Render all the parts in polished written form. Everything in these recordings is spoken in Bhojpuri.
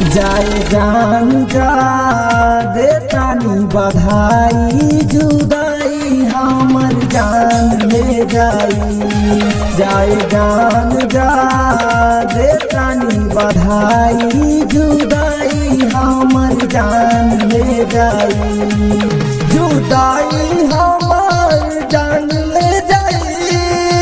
जाए जान जा देतानी बधाई, जुदाई हमर जान ले जाई। जाए जान जा देतानी बधाई, जुदाई हमर जान ले जाई। जुदाई हमर जान ले जाई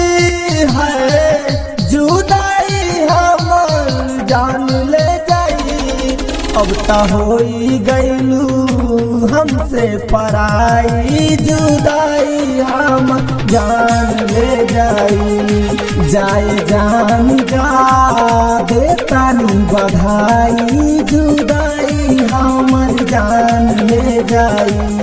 है, जुदाई हमर जान ले जाई। अब ता होई गईलू हमसे पराई, जुदाई हम जान ले जाई। जाए जान जा देतानी बधाई, जुदाई हमर जान ले जाई।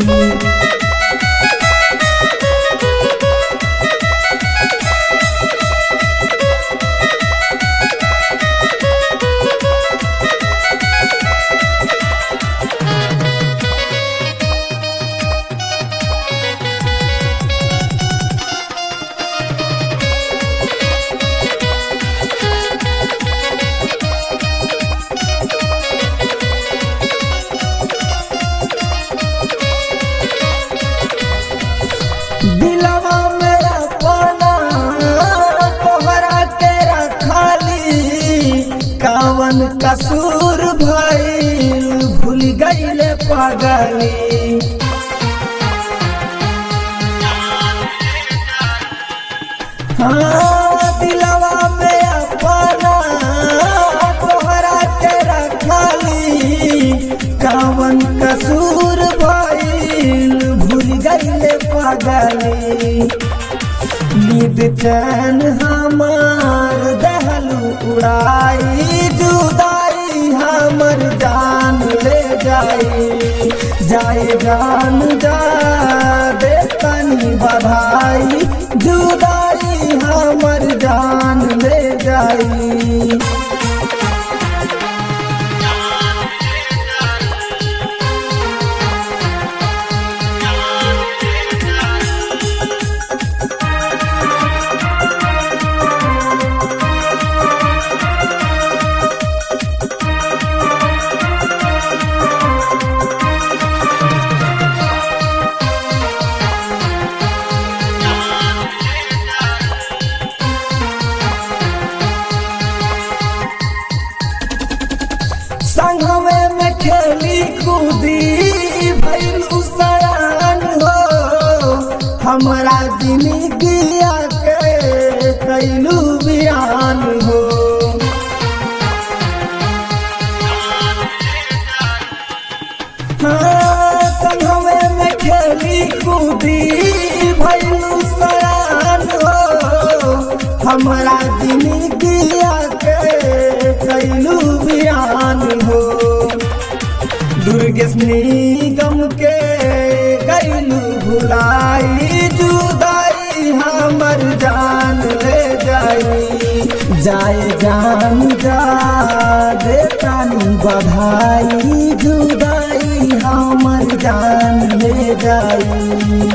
दिलवा में अपना तोहरा के रखाली, कावन कसूर भइल भूल गईले पागली। हाँ दिलवा में अपना तोहरा के रखाली, कावन कसूर भइल भूल गईले पागली। नींद चैन हमार दहलू उड़ाई, जुदाई हमर जान ले जाई। जाए जान जा देतानी बधाई, जुदाई हमर जान ले जाई। संगमे में खेली कूदी भइलू सयान हो, हमरा जिंदगिया के कैलू बियान हो। हाँ संगमे में खेली कूदी भइलू सयान हो, हमरा जिंदगिया के कैलू बियान हो। दुर्गेश निगम के गईलू भुलाई, जुदाई हमर जान ले जाई। जाए जान जा देतानी बधाई, जुदाई हमर जान ले जाई।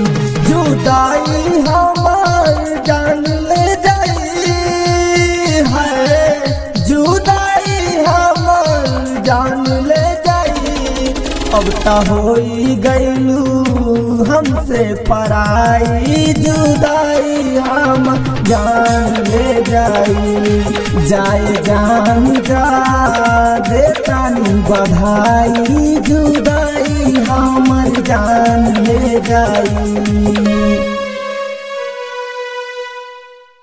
जुदाई हमर जान ले जाई है, जुदाई हमर जान ले जाई। अब ता होई गईलू हमसे पराई, जुदाई हम जान ले जाई। जाए जान जा देतानी बधाई, जुदाई हमर जान ले जाई।